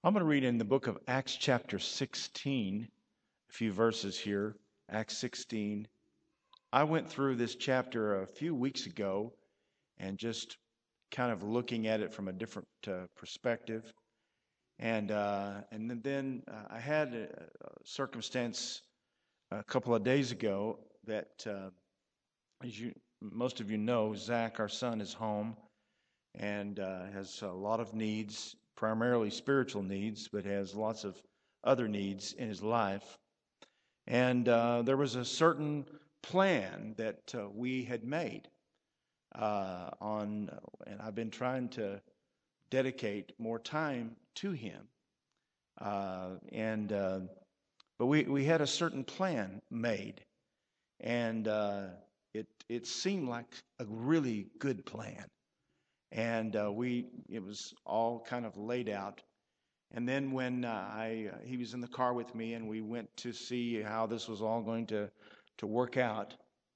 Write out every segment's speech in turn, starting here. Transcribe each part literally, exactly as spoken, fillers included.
I'm going to read in the book of Acts chapter sixteen, a few verses here. Acts sixteen. I went through this chapter a few weeks ago and just kind of looking at it from a different uh, perspective. And uh, and then uh, I had a, a circumstance a couple of days ago that, uh, as you most of you know, Zach, our son, is home and uh, has a lot of needs, primarily spiritual needs, but has lots of other needs in his life. And uh, there was a certain plan that uh, we had made uh, on, and I've been trying to dedicate more time to him. Uh, and uh, but we we had a certain plan made, and uh, it it seemed like a really good plan. And uh, we it was all kind of laid out. And then when uh, I uh, he was in the car with me, and we went to see how this was all going to to work out,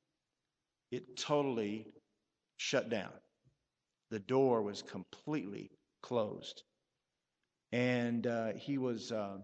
it totally shut down. The door was completely closed, and uh, he was uh,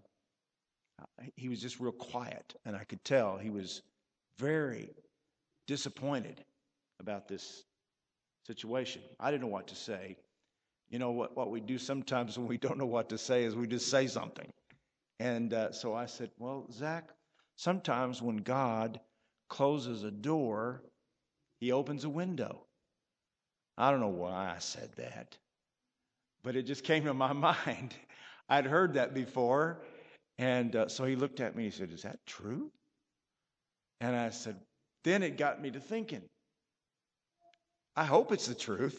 he was just real quiet, and I could tell he was very disappointed about this situation. I didn't know what to say. You know, what, what we do sometimes when we don't know what to say is we just say something. And uh, so I said, well, Zach, sometimes when God closes a door, he opens a window. I don't know why I said that, but it just came to my mind. I'd heard that before. And uh, so he looked at me and he said, is that true? And I said, then it got me to thinking, I hope it's the truth.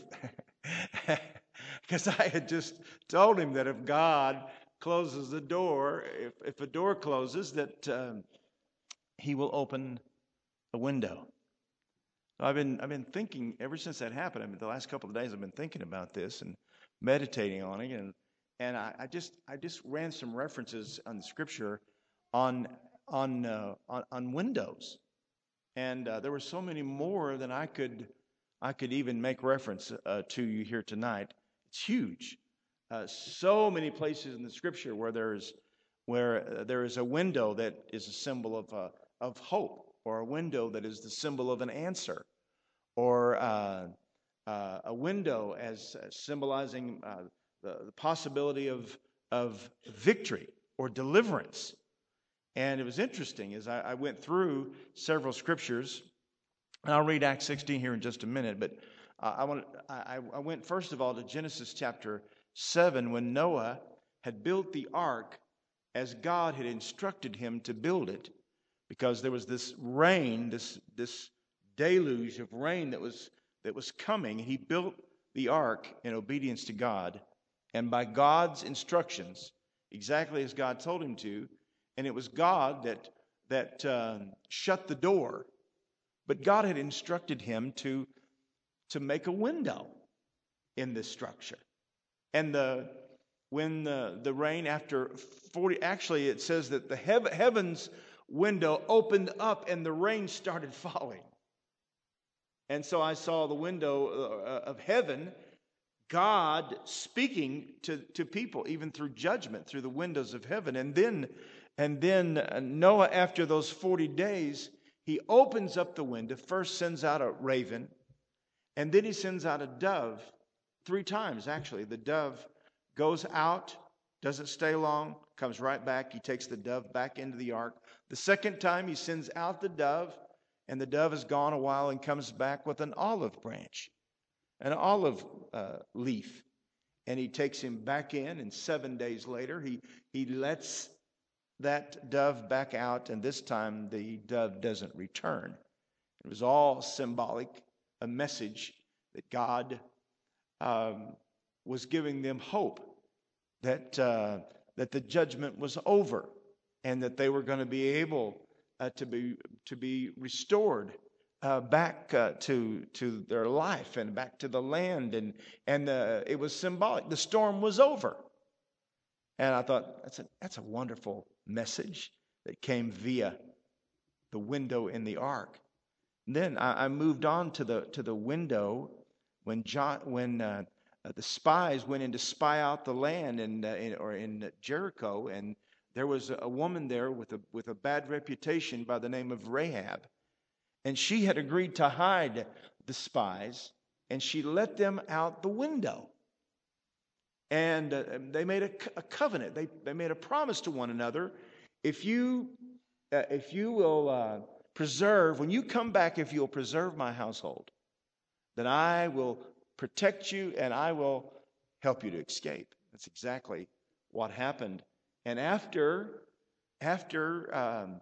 Because I had just told him that if God closes the door, if, if a door closes, that um, he will open a window. So I've been I've been thinking ever since that happened. I mean, the last couple of days I've been thinking about this and meditating on it, and and I, I just I just ran some references on Scripture on on uh, on, on windows, and uh, there were so many more than I could I could even make reference uh, to you here tonight. It's huge. Uh, so many places in the Scripture where there is where uh, there is a window that is a symbol of uh, of hope, or a window that is the symbol of an answer, or uh, uh, a window as uh, symbolizing uh, the, the possibility of of victory or deliverance. And it was interesting as I, I went through several scriptures. And I'll read Acts sixteen here in just a minute, but uh, I want I, I went first of all to Genesis chapter seven, when Noah had built the ark as God had instructed him to build it, because there was this rain, this this deluge of rain that was that was coming. He built the ark in obedience to God, and by God's instructions, exactly as God told him to. And it was God that that uh, shut the door. But God had instructed him to, to make a window in this structure. And the when the, the rain after forty, actually it says that the hev- heavens window opened up and the rain started falling. And so I saw the window uh, of heaven, God speaking to, to people, even through judgment, through the windows of heaven. And then, and then Noah, after those forty days, he opens up the window, first sends out a raven, and then he sends out a dove three times, actually. The dove goes out, doesn't stay long, comes right back. He takes the dove back into the ark. The second time he sends out the dove, and the dove is gone a while and comes back with an olive branch, an olive uh, leaf. And he takes him back in, and seven days later he, he lets that dove back out, and this time the dove doesn't return. It was all symbolic, a message that God um, was giving them hope that uh, that the judgment was over, and that they were going to be able uh, to be to be restored uh, back uh, to to their life and back to the land, and and uh, it was symbolic. The storm was over. And I thought, that's a, that's a wonderful message that came via the window in the ark. And then I, I moved on to the to the window when John when uh, uh, the spies went in to spy out the land in, uh, in or in Jericho, and there was a woman there with a with a bad reputation by the name of Rahab, and she had agreed to hide the spies, and she let them out the window. And uh, they made a, a covenant. They they made a promise to one another. If you uh, if you will uh, preserve when you come back, if you'll preserve my household, then I will protect you and I will help you to escape. That's exactly what happened. And after after um,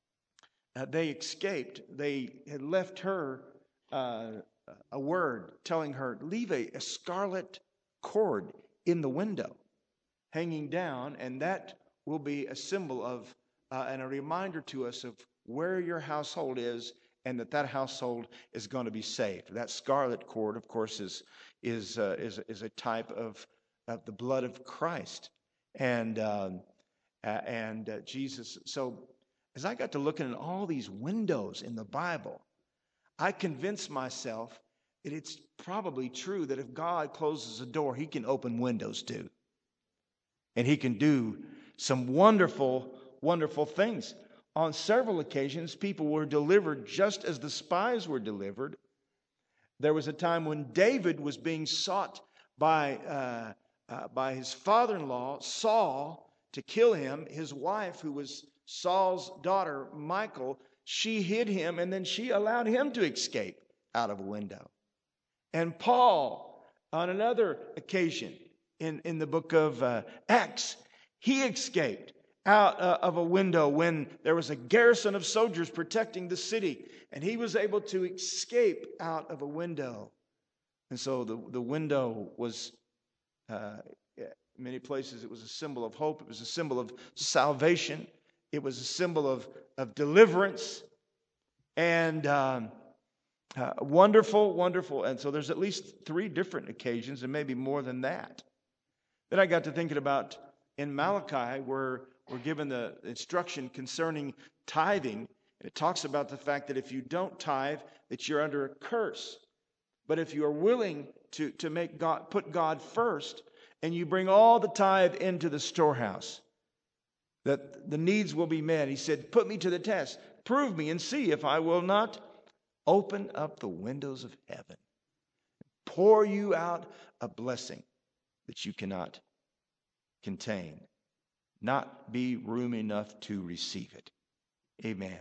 uh, they escaped, they had left her uh, a word telling her, leave a, a scarlet cord in the window, hanging down, and that will be a symbol of uh, and a reminder to us of where your household is, and that that household is going to be saved. That scarlet cord, of course, is is uh, is is a type of of the blood of Christ, and um, uh, and uh, Jesus. So, as I got to looking at all these windows in the Bible, I convinced myself that it's probably true that if God closes a door, He can open windows too. And He can do some wonderful, wonderful things. On several occasions, people were delivered just as the spies were delivered. There was a time when David was being sought by, uh, uh, by his father-in-law, Saul, to kill him. His wife, who was Saul's daughter, Michal, she hid him, and then she allowed him to escape out of a window. And Paul, on another occasion in, in the book of uh, Acts, he escaped out uh, of a window when there was a garrison of soldiers protecting the city, and he was able to escape out of a window. And so the, the window was, uh, in many places, it was a symbol of hope. It was a symbol of salvation. It was a symbol of, of deliverance. And um, uh, wonderful, wonderful. And so there's at least three different occasions, and maybe more than that. Then I got to thinking about in Malachi, where we're given the instruction concerning tithing. It talks about the fact that if you don't tithe, that you're under a curse. But if you are willing to, to make God, put God first, and you bring all the tithe into the storehouse, that the needs will be met. He said, put me to the test. Prove me and see if I will not open up the windows of heaven, pour you out a blessing that you cannot contain, not be room enough to receive it. Amen.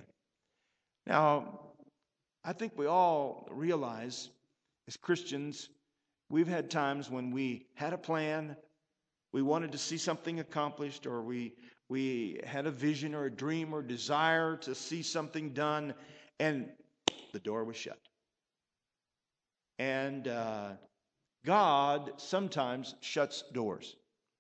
Now, I think we all realize as Christians, we've had times when we had a plan, we wanted to see something accomplished, or we we had a vision or a dream or desire to see something done, and the door was shut. And uh, God sometimes shuts doors.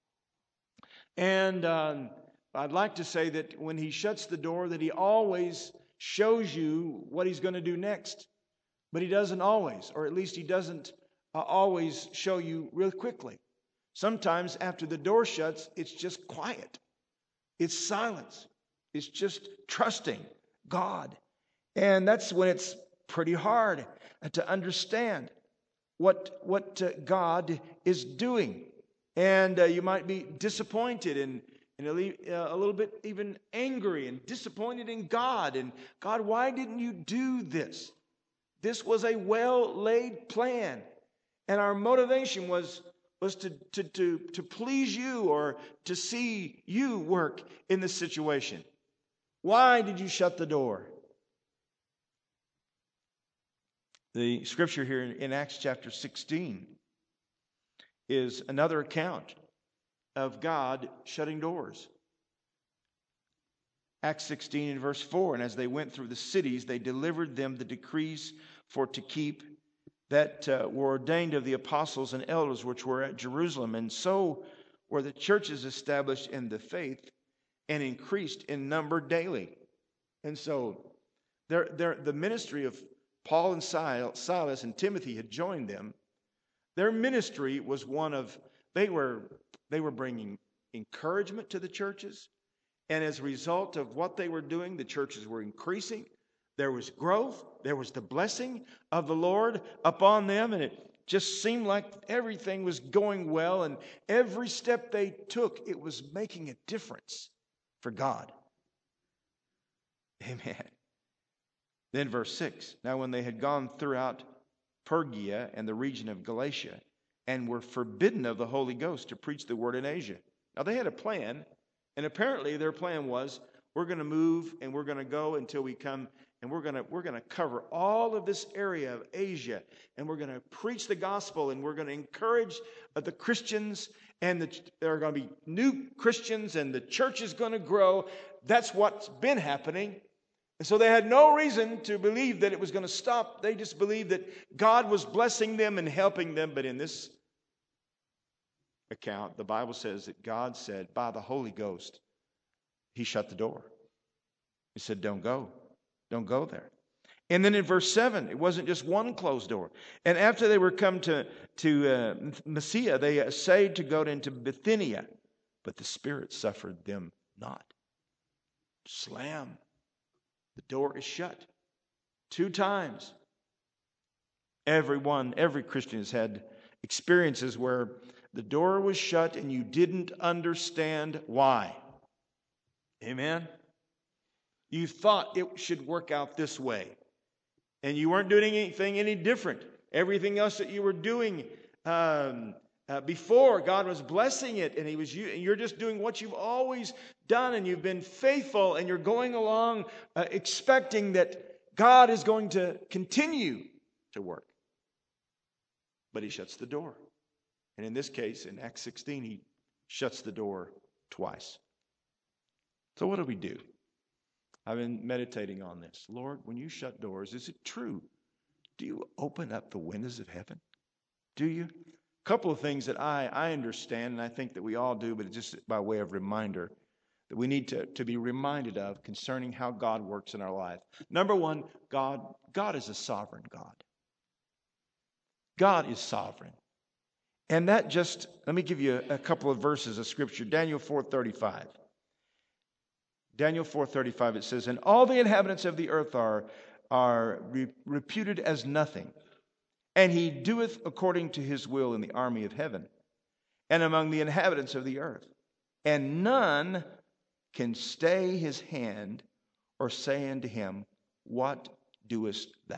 And um, I'd like to say that when He shuts the door, that He always shows you what He's going to do next. But He doesn't always, or at least He doesn't uh, always show you real quickly. Sometimes after the door shuts, it's just quiet. It's silence. It's just trusting God. And that's when it's pretty hard to understand what, what uh, God is doing. And uh, you might be disappointed and, and a, uh, a little bit even angry and disappointed in God. And God, why didn't you do this? This was a well-laid plan. And our motivation was, was to, to, to, to please you or to see you work in this situation. Why did you shut the door? The scripture here in Acts chapter sixteen is another account of God shutting doors. Acts sixteen and verse four, and as they went through the cities, they delivered them the decrees for to keep that uh, were ordained of the apostles and elders which were at Jerusalem. And so were the churches established in the faith and increased in number daily. And so they're, they're, the ministry of Paul and Silas and Timothy had joined them. Their ministry was one of, they were, they were bringing encouragement to the churches. And as a result of what they were doing, the churches were increasing. There was growth. There was the blessing of the Lord upon them. And it just seemed like everything was going well, and every step they took, it was making a difference for God. Amen. Then verse six, now when they had gone throughout Phrygia and the region of Galatia, and were forbidden of the Holy Ghost to preach the word in Asia. Now they had a plan, and apparently their plan was, we're going to move and we're going to go until we come, and we're going to we're going to cover all of this area of Asia, and we're going to preach the gospel, and we're going to encourage the Christians, and the, there are going to be new Christians, and the church is going to grow. That's what's been happening. And so they had no reason to believe that it was going to stop. They just believed that God was blessing them and helping them. But in this account, the Bible says that God said, by the Holy Ghost, He shut the door. He said, don't go. Don't go there. And then in verse seven, it wasn't just one closed door. And after they were come to, to uh, Mysia, they essayed to go into Bithynia, but the Spirit suffered them not. Slam. The door is shut. Two times. Everyone, every Christian has had experiences where the door was shut and you didn't understand why. Amen? You thought it should work out this way. And you weren't doing anything any different. Everything else that you were doing um, uh, before, God was blessing it, and He was you, and you're just doing what you've always done, and you've been faithful, and you're going along uh, expecting that God is going to continue to work. But He shuts the door. And in this case, in Acts sixteen, He shuts the door twice. So what do we do? I've been meditating on this. Lord, when you shut doors, is it true? Do you open up the windows of heaven? Do you? A couple of things that I, I understand, and I think that we all do, but just by way of reminder, that we need to, to be reminded of concerning how God works in our life. Number one, God, God is a sovereign God. God is sovereign. And that just, let me give you a, a couple of verses of Scripture. Daniel four thirty-five. Daniel four thirty-five, it says, and all the inhabitants of the earth are, are re- reputed as nothing. And He doeth according to His will in the army of heaven and among the inhabitants of the earth. And none can stay His hand or say unto Him, what doest thou?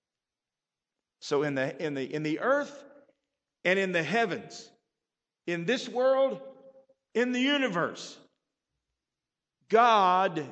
So in the, in the, in the earth and in the heavens, in this world, in the universe, God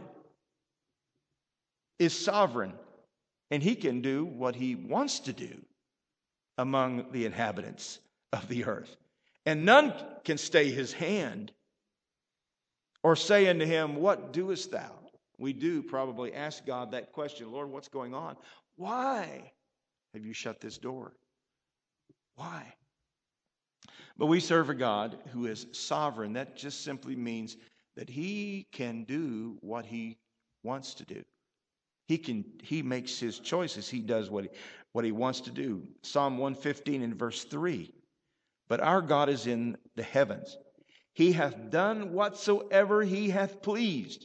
is sovereign, and He can do what He wants to do among the inhabitants of the earth. And none can stay His hand or say unto Him, what doest thou? We do probably ask God that question, Lord, what's going on? Why have you shut this door? Why? But we serve a God who is sovereign. That just simply means that He can do what He wants to do. He can. He makes His choices. He does what he, what he wants to do. Psalm one fifteen and verse three. But our God is in the heavens. He hath done whatsoever He hath pleased.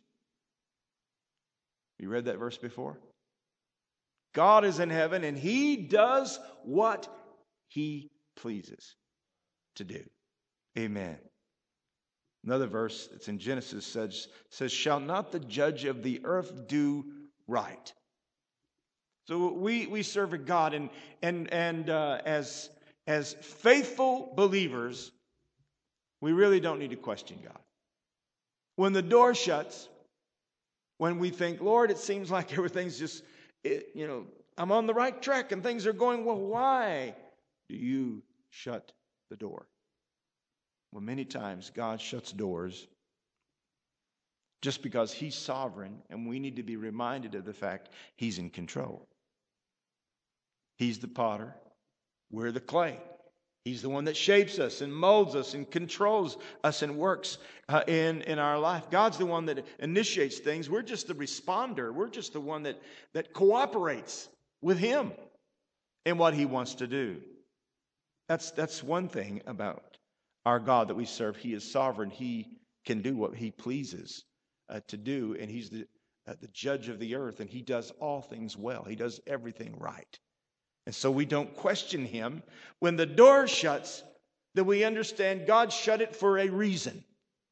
You read that verse before? God is in heaven, and He does what He pleases to do. Amen. Another verse that's in Genesis says, says, shall not the judge of the earth do right? So we, we serve a God, and, and, and uh, as, as faithful believers, we really don't need to question God. When the door shuts, when we think, Lord, it seems like everything's just, it, you know, I'm on the right track and things are going well, why do you shut the door? Well, many times God shuts doors just because He's sovereign, and we need to be reminded of the fact He's in control. He's the potter. We're the clay. He's the one that shapes us and molds us and controls us and works uh, in, in our life. God's the one that initiates things. We're just the responder. We're just the one that, that cooperates with Him in what He wants to do. That's, that's one thing about our God that we serve. He is sovereign. He can do what He pleases uh, to do, and He's the, uh, the judge of the earth, and He does all things well. He does everything right. And so we don't question him. When the door shuts, then we understand God shut it for a reason.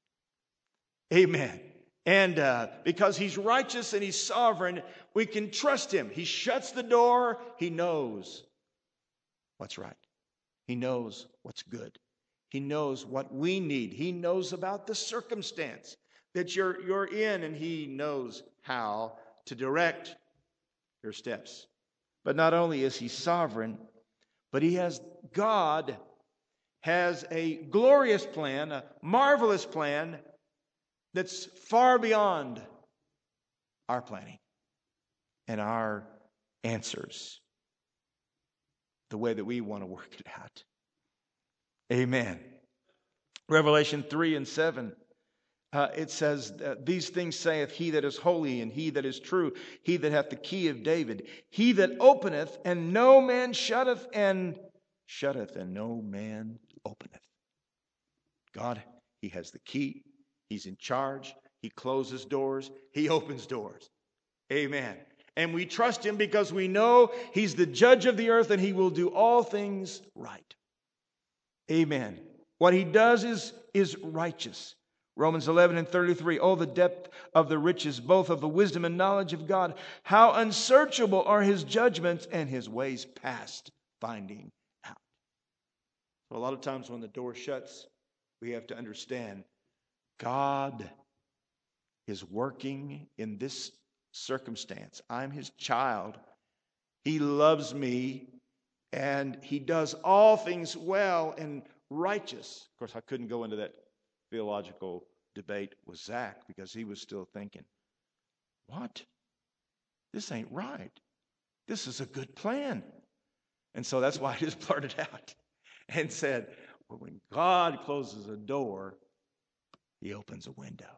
Amen. And uh, because he's righteous and he's sovereign, we can trust him. He shuts the door. He knows what's right. He knows what's good. He knows what we need. He knows about the circumstance that you're, you're in, and he knows how to direct your steps. But not only is he sovereign, but he has, God has a glorious plan, a marvelous plan that's far beyond our planning and our answers, the way that we want to work it out. Amen. Revelation three and seven. Uh, it says, uh, these things saith he that is holy, and he that is true, he that hath the key of David, he that openeth, and no man shutteth, and shutteth, and no man openeth. God, he has the key. He's in charge. He closes doors. He opens doors. Amen. And we trust him because we know he's the judge of the earth, and he will do all things right. Amen. What he does is, is righteous. Romans eleven and thirty-three, oh, the depth of the riches, both of the wisdom and knowledge of God. How unsearchable are his judgments and his ways past finding out. So a lot of times when the door shuts, we have to understand God is working in this circumstance. I'm his child. He loves me, and he does all things well and righteous. Of course, I couldn't go into that theological debate with Zach because he was still thinking, what? This ain't right. This is a good plan. And so that's why I just blurted out and said, well, when God closes a door, he opens a window.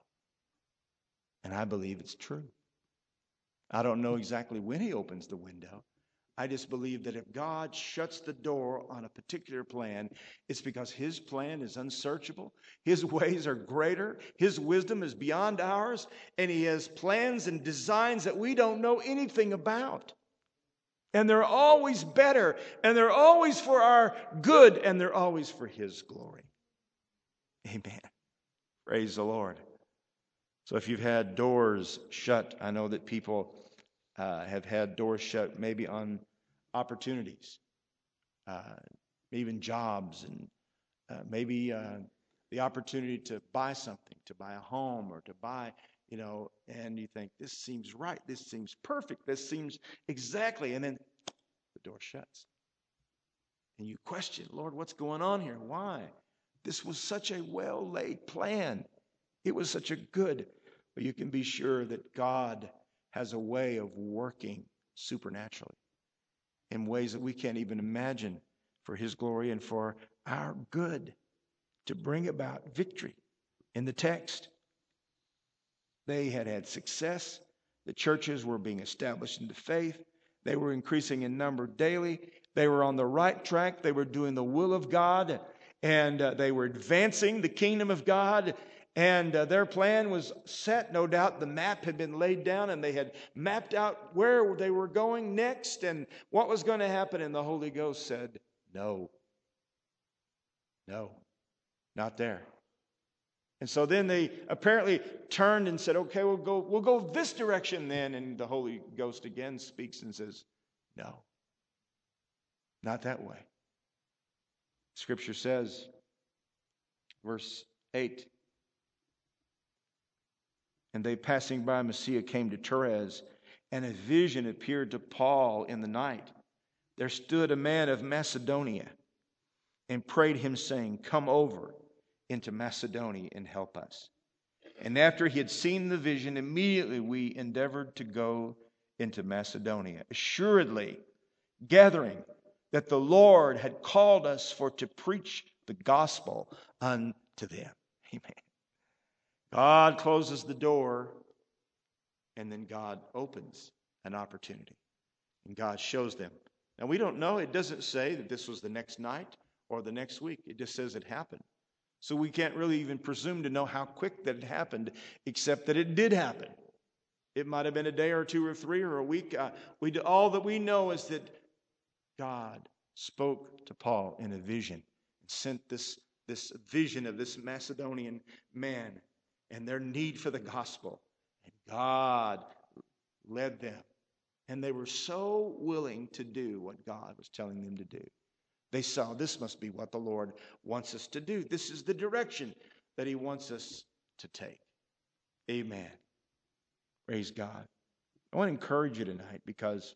And I believe it's true. I don't know exactly when he opens the window. I just believe that if God shuts the door on a particular plan, it's because his plan is unsearchable. His ways are greater. His wisdom is beyond ours. And he has plans and designs that we don't know anything about. And they're always better. And they're always for our good. And they're always for his glory. Amen. Praise the Lord. So if you've had doors shut, I know that people Uh, have had doors shut maybe on opportunities, uh, even jobs, and uh, maybe uh, the opportunity to buy something, to buy a home or to buy, you know, and you think, this seems right, this seems perfect, this seems exactly, and then the door shuts. And you question, Lord, what's going on here? Why? This was such a well-laid plan. It was such a good, but you can be sure that God has a way of working supernaturally in ways that we can't even imagine for his glory and for our good to bring about victory. In the text, they had had success. The churches were being established in the faith. They were increasing in number daily. They were on the right track. They were doing the will of God, and uh, they were advancing the kingdom of God. And uh, their plan was set, no doubt. The map had been laid down, and they had mapped out where they were going next and what was going to happen. And the Holy Ghost said, no, no, not there. And so then they apparently turned and said, okay, we'll go, we'll go this direction then. And the Holy Ghost again speaks and says, no, not that way. Scripture says, verse eight, and they passing by Mysia came to Tyrez, and a vision appeared to Paul in the night. There stood a man of Macedonia and prayed him, saying, come over into Macedonia and help us. And after he had seen the vision, immediately we endeavored to go into Macedonia, assuredly gathering that the Lord had called us for to preach the gospel unto them. Amen. God closes the door, and then God opens an opportunity. And God shows them. Now, we don't know. It doesn't say that this was the next night or the next week. It just says it happened. So we can't really even presume to know how quick that it happened, except that it did happen. It might have been a day or two or three or a week. Uh, we, all that we know is that God spoke to Paul in a vision and sent this, this vision of this Macedonian man and their need for the gospel. And God led them. And they were so willing to do what God was telling them to do. They saw this must be what the Lord wants us to do. This is the direction that He wants us to take. Amen. Praise God. I want to encourage you tonight because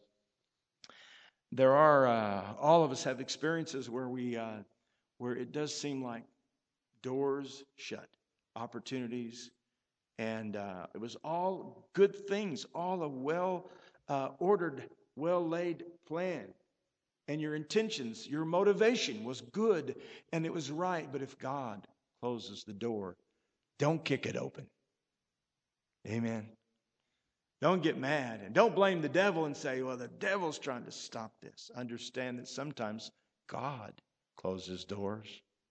there are, uh, all of us have experiences where we, uh, where it does seem like doors shut, opportunities, and uh, it was all good things, all a well uh, ordered, well laid plan. And your intentions, your motivation was good and it was right. But if God closes the door, don't kick it open. Amen. Don't get mad and don't blame the devil and say, well, the devil's trying to stop this. Understand that sometimes God closes doors.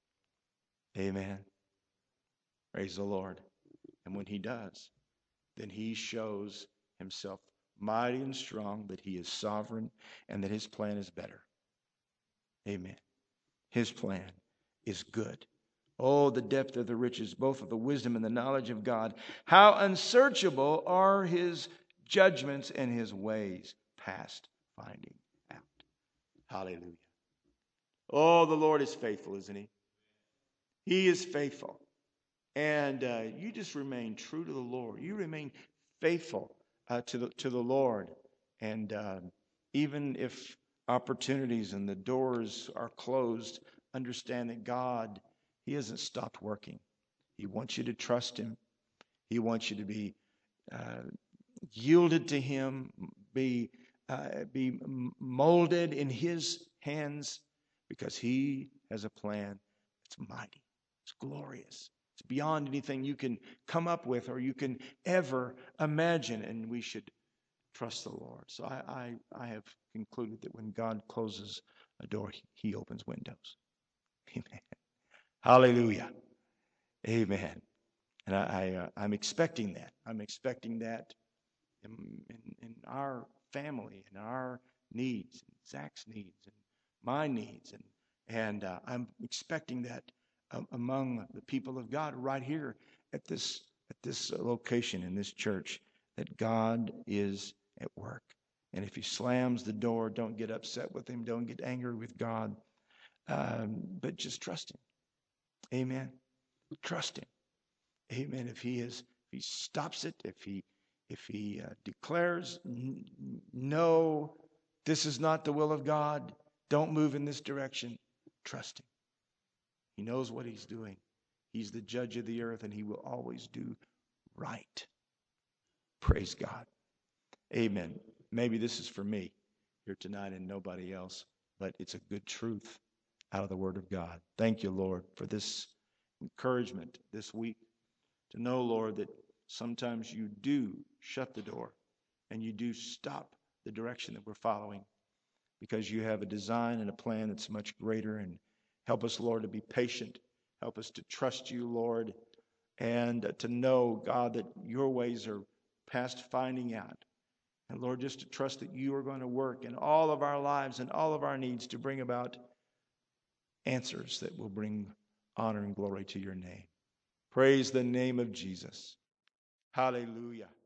Amen. Praise the Lord. And when He does, then He shows Himself mighty and strong, that He is sovereign and that His plan is better. Amen. His plan is good. Oh, the depth of the riches, both of the wisdom and the knowledge of God. How unsearchable are His judgments and His ways past finding out. Hallelujah. Oh, the Lord is faithful, isn't He? He is faithful. And uh, you just remain true to the Lord. You remain faithful uh, to the to the Lord. And uh, even if opportunities and the doors are closed, understand that God, He hasn't stopped working. He wants you to trust Him. He wants you to be uh, yielded to Him, be uh, be molded in His hands, because He has a plan that's mighty, it's glorious. It's beyond anything you can come up with or you can ever imagine, and we should trust the Lord. So I, I, I have concluded that when God closes a door, He opens windows. Amen. Hallelujah. Amen. And I, I, uh, I'm expecting that. I'm expecting that in, in, in our family, in our needs, and Zach's needs, and my needs, and and uh, I'm expecting that um, among the people of God right here at this at this location in this church, that God is at work. And if He slams the door, don't get upset with Him. Don't get angry with God. Um, but just trust Him. Amen. Trust Him. Amen. If He is, if He stops it, if He, if He uh, declares, no, this is not the will of God, don't move in this direction, trust Him. He knows what He's doing. He's the judge of the earth, and He will always do right. Praise God. Amen. Maybe this is for me here tonight and nobody else, but it's a good truth out of the Word of God. Thank you, Lord, for this encouragement this week, to know, Lord, that sometimes you do shut the door and you do stop the direction that we're following, because you have a design and a plan that's much greater. And help us, Lord, to be patient. Help us to trust you, Lord, and to know, God, that your ways are past finding out. And Lord, just to trust that you are going to work in all of our lives and all of our needs to bring about answers that will bring honor and glory to your name. Praise the name of Jesus. Hallelujah.